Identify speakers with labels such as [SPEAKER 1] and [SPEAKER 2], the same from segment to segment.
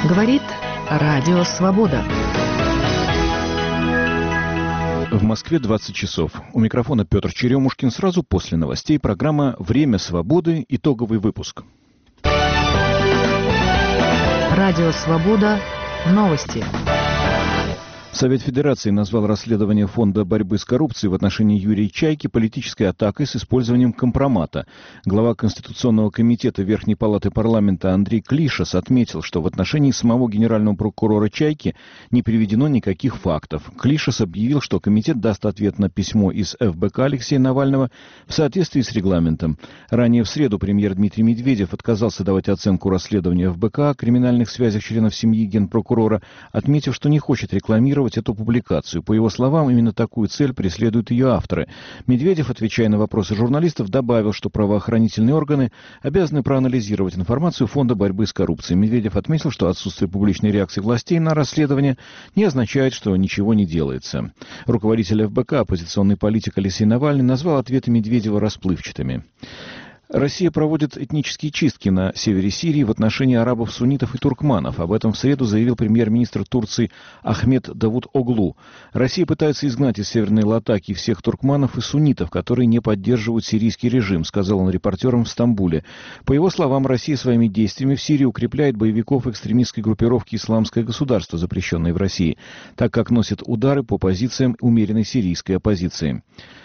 [SPEAKER 1] Говорит Радио Свобода.
[SPEAKER 2] В Москве 20 часов. У микрофона Петр Черемушкин. Сразу после новостей программа «Время свободы». Итоговый выпуск.
[SPEAKER 1] Радио Свобода. Новости.
[SPEAKER 2] Совет Федерации назвал расследование Фонда борьбы с коррупцией в отношении Юрия Чайки политической атакой с использованием компромата. Глава Конституционного комитета Верхней палаты парламента Андрей Клишес отметил, что в отношении самого генерального прокурора Чайки не приведено никаких фактов. Клишес объявил, что комитет даст ответ на письмо из ФБК Алексея Навального в соответствии с регламентом. Ранее в среду премьер Дмитрий Медведев отказался давать оценку расследования ФБК о криминальных связях членов семьи генпрокурора, отметив, что не хочет рекламировать эту публикацию. По его словам, именно такую цель преследуют ее авторы. Медведев, отвечая на вопросы журналистов, добавил, что правоохранительные органы обязаны проанализировать информацию Фонда борьбы с коррупцией. Медведев отметил, что отсутствие публичной реакции властей на расследование не означает, что ничего не делается. Руководитель ФБК, оппозиционный политик Алексей Навальный, назвал ответы Медведева расплывчатыми. Россия проводит этнические чистки на севере Сирии в отношении арабов, суннитов и туркманов. Об этом в среду заявил премьер-министр Турции Ахмед Давутоглу. Россия пытается изгнать из Северной Латакии всех туркманов и суннитов, которые не поддерживают сирийский режим, сказал он репортерам в Стамбуле. По его словам, Россия своими действиями в Сирии укрепляет боевиков экстремистской группировки «Исламское государство», запрещенной в России, так как носит удары по позициям умеренной сирийской оппозиции.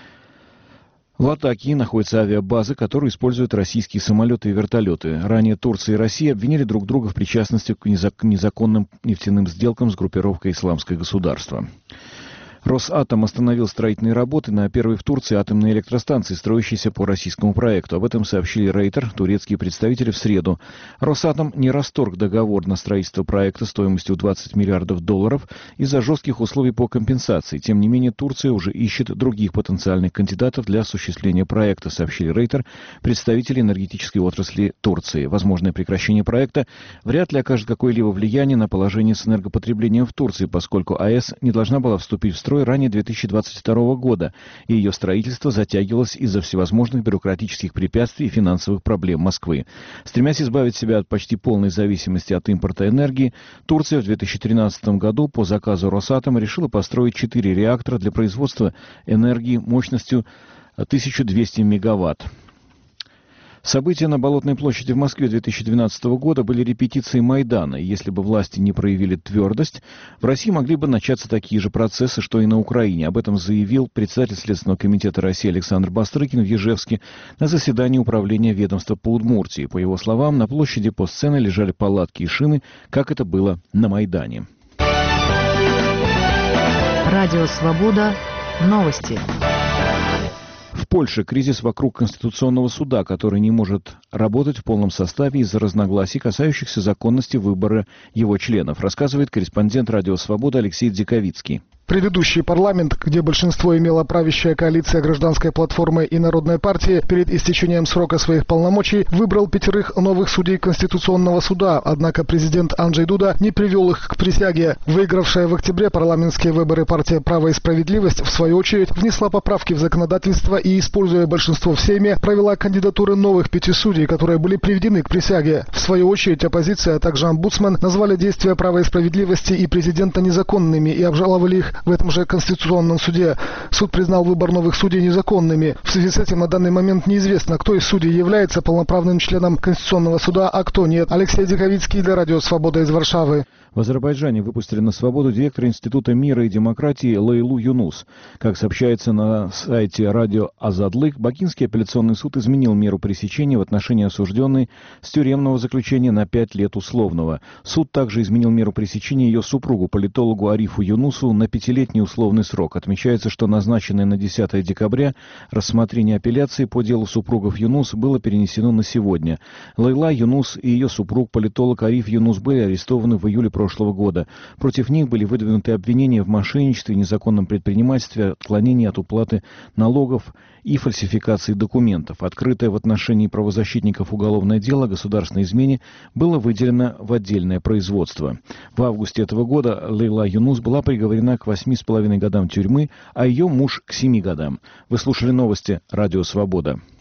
[SPEAKER 2] В Латакии находятся авиабазы, которые используют российские самолеты и вертолеты. Ранее Турция и Россия обвинили друг друга в причастности к незаконным нефтяным сделкам с группировкой «Исламское государство». Росатом остановил строительные работы на первой в Турции атомной электростанции, строящейся по российскому проекту. Об этом сообщили Рейтер, турецкие представители, в среду. Росатом не расторг договор на строительство проекта стоимостью $20 миллиардов из-за жестких условий по компенсации. Тем не менее, Турция уже ищет других потенциальных кандидатов для осуществления проекта, сообщили Рейтер, представители энергетической отрасли Турции. Возможное прекращение проекта вряд ли окажет какое-либо влияние на положение с энергопотреблением в Турции, поскольку АЭС не должна была вступить в строй ранее 2022 года, и ее строительство затягивалось из-за всевозможных бюрократических препятствий и финансовых проблем Москвы. Стремясь избавить себя от почти полной зависимости от импорта энергии, Турция в 2013 году по заказу Росатома решила построить 4 реактора для производства энергии мощностью 1200 мегаватт. События на Болотной площади в Москве 2012 года были репетицией Майдана, и если бы власти не проявили твердость, в России могли бы начаться такие же процессы, что и на Украине. Об этом заявил председатель Следственного комитета России Александр Бастрыкин в Ижевске на заседании управления ведомства по Удмуртии. По его словам, на площади по сцене лежали палатки и шины, как это было на Майдане.
[SPEAKER 1] Радио Свобода. Новости.
[SPEAKER 2] В Польше кризис вокруг Конституционного суда, который не может работать в полном составе из-за разногласий, касающихся законности выбора его членов, рассказывает корреспондент Радио Свобода Алексей Дзиковицкий.
[SPEAKER 3] Предыдущий парламент, где большинство имела правящая коалиция Гражданской платформы и Народной партии, перед истечением срока своих полномочий выбрал 5 новых судей Конституционного суда, однако президент Анджей Дуда не привел их к присяге. Выигравшая в октябре парламентские выборы партия «Право и справедливость» в свою очередь внесла поправки в законодательство и, используя большинство в Сейме, провела кандидатуры новых 5 судей, которые были приведены к присяге. В свою очередь оппозиция, а также омбудсмен назвали действия «Права и справедливости» и президента незаконными и обжаловали их в этом же Конституционном суде. Суд признал выбор новых судей незаконными. В связи с этим на данный момент неизвестно, кто из судей является полноправным членом Конституционного суда, а кто нет. Алексей Диковицкий для Радио Свобода из Варшавы.
[SPEAKER 2] В Азербайджане выпустили на свободу директора Института мира и демократии Лейлу Юнус. Как сообщается на сайте радио Азадлык, Бакинский апелляционный суд изменил меру пресечения в отношении осужденной с тюремного заключения на 5 лет условного. Суд также изменил меру пресечения ее супругу, политологу Арифу Юнусу, на 5-летний условный срок. Отмечается, что назначенное на 10 декабря рассмотрение апелляции по делу супругов Юнус было перенесено на сегодня. Лейла Юнус и ее супруг, политолог Ариф Юнус, были арестованы в июле прошлого года. Против них были выдвинуты обвинения в мошенничестве, незаконном предпринимательстве, отклонении от уплаты налогов и фальсификации документов. Открытое в отношении правозащитников уголовное дело о государственной измене было выделено в отдельное производство. В августе этого года Лейла Юнус была приговорена к 8,5 годам тюрьмы, а ее муж к 7 годам. Вы слушали новости «Радио Свобода».